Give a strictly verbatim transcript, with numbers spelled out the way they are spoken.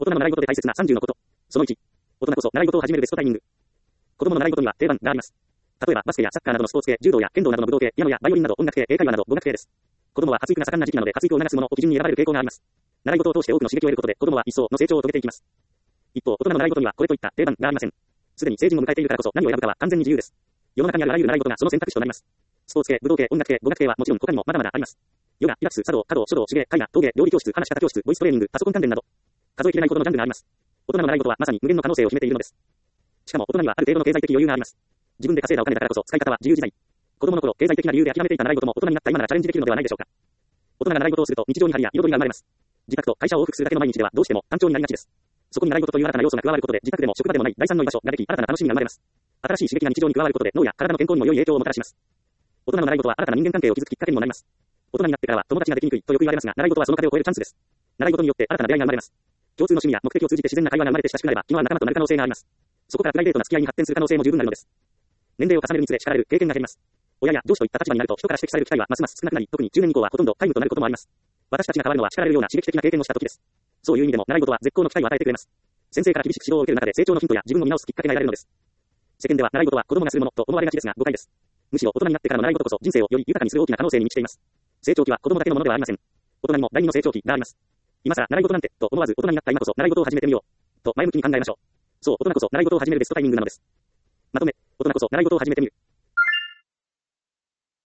大人の習い事で大切なさんじゅうのこと。そのいち。大人こそ習い事を始めるベストタイミング。子供の習い事には定番があります。例えばバスケやサッカーなどのスポーツ系、柔道や剣道などの武道系、ピアノやバイオリンなど音楽系、英会話など語学系です。子供は発育が盛んな時期なので発育を促すものを基準に選ばれる傾向があります。習い事を通して多くの刺激を得ることで子供は一層の成長を遂げていきます。一方、大人の習い事にはこれといった定番がありません。すでに成人を迎えているからこそ何を選ぶかは完全に自由です。世の中にあるあらゆる習い事がその選択肢となります。スポーツ系、武道系、音楽系、語学系はもちろん他にもまだまだあります。ヨガ、ピラティス、茶道、華道、書道、手芸、絵画、陶芸、料理教室、話し方教室、ボイストレーニング、パソコン関連など、数えきれないほどのジャンルがあります。大人の習い事はまさに無限の可能性を秘めているのです。しかも大人にはある程度の経済的余裕があります。自分で稼いだお金だからこそ使い方は自由自在。子供の頃、経済的な理由で諦めていた習い事も大人になった今ならチャレンジできるのではないでしょうか。大人が習い事をすると日常に張りや彩りが生まれます。自宅と会社を往復するだけの毎日ではどうしても単調になりがちです。そこに習い事という新たな要素が加わることで自宅でも職場でもない第三の居場所ができ、新たな楽しみが生まれます。新しい刺激が日常に加わることで脳や体の健康にも良い影響をもたらします。大人の習い事は新たな人間関係を築くきっかけにもなります。大人になってからは友達ができにくいとよく言われますが、習い事はその壁を越えるチャンスです。習い事によって新たな出会いが生まれます。共通の趣味や目的を通じて自然な会話が生まれて親しくなれば、気の合う仲間となる可能性があります。そこからプライベートな付き合いに発展する可能性も十分なるのです。年齢を重ねるにつれ叱られる経験が減ります。親や上司といった立場になると人から指摘される機会はますます少なくなり、特にじゅうねん以降はほとんど皆無となることもあります。私たちが変わるのは叱られるような刺激的な経験をした時です。そういう意味でも習い事は絶好の機会を与えてくれます。先生から厳しく指導を受ける中で成長のヒントや自分を見直すきっかけが得られるのです。世間では習い事は子供がするものと思われがちですが誤解です。むしろ大人になってからの習い事こそ人生をより豊かにする大きな可能性に満ちています。成長期は子供だけのものではありません。大人にも第二の成長期があります。今更習い事なんてと思わず大人になった今こそ習い事を始めてみようと前向きに考えましょう。そう、大人こそ習い事を始めるベストタイミングなのです。まとめ、大人こそ習い事を始めてみる。